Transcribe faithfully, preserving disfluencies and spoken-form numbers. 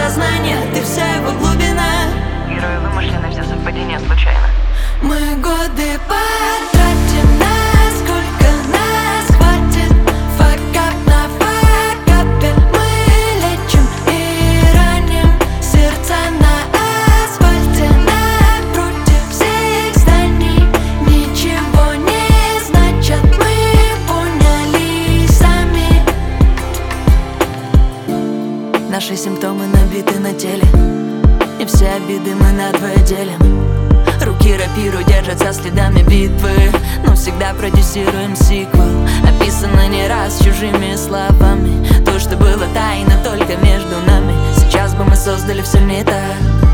сознание, ты вся его глубина. Герои вымышлены, все совпадения случайно. Мы годы потратим, насколько нас хватит. Факап на факапе мы лечим и раним сердца на асфальте. Напротив всех зданий ничего не значат, мы поняли сами. Наши симптомы набиты на теле, и все обиды мы надвое делим. Руки рапиру держат за следами битвы, но всегда продюсируем сиквел. Описано не раз чужими словами, то, что было тайно только между нами. Сейчас бы мы создали все не так.